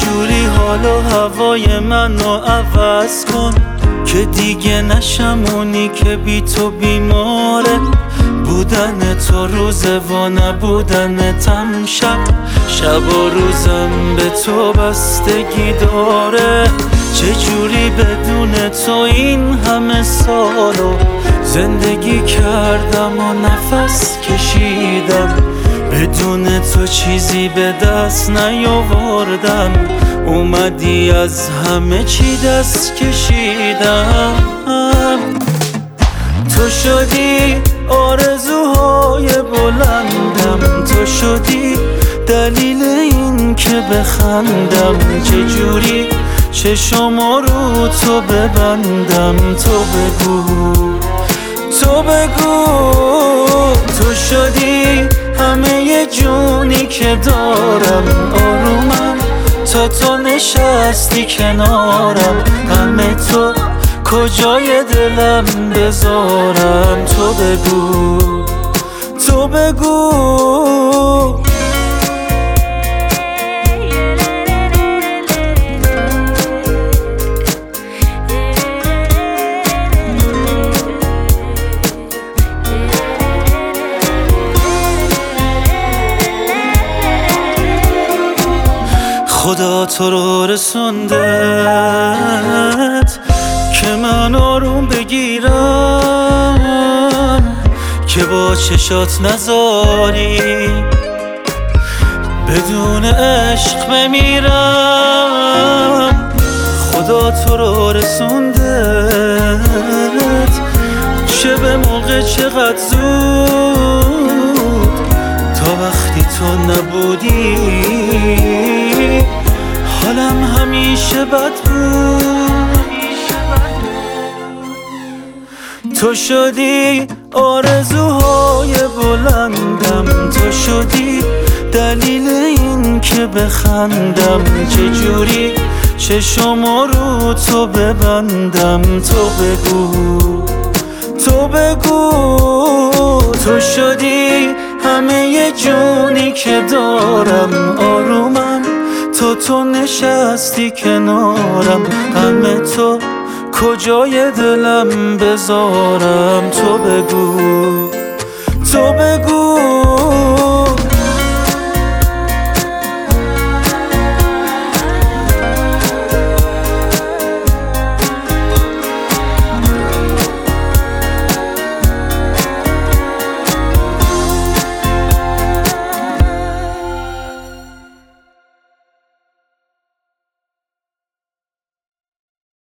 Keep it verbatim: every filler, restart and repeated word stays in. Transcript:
چجوری حال و هوای منو عوض کن که دیگه نشم اونی که بی تو بیماره. بودن تو روزه و نبودن تم شب، شب و روزم به تو بستگی داره. چجوری بدون تو این همه سالو زندگی کردم و نفس کشیدم، بدون تو چیزی به دست نیاوردم. اومدی از همه چی دست کشیدم. تو شدی آرزوهای بلندم، تو شدی دلیل این که بخندم. چجوری چشمو رو تو ببندم؟ تو بگو، تو بگو. تو شدی همه جونی که دارم، آرومم تا تو نشستی کنارم. همه تو کجای دلم بذارم؟ تو بگو، تو بگو. خدا تو رو رسوندت که من آروم بگیرم، که با چشات نذاری بدون عشق بمیرم. خدا تو رو رسوندت چه به موقع چقدر زود، تا وقتی تو نبودی حالم همیشه بد بود. تو شدی آرزوهای بلندم، تو شدی دلیل این که بخندم. چجوری چشمو رو تو ببندم؟ تو بگو، تو بگو. تو شدی همه جونی که دارم، آرومم تا تو نشستی کنارم. همه تو کجای دلم بذارم؟ تو بگو، تو بگو.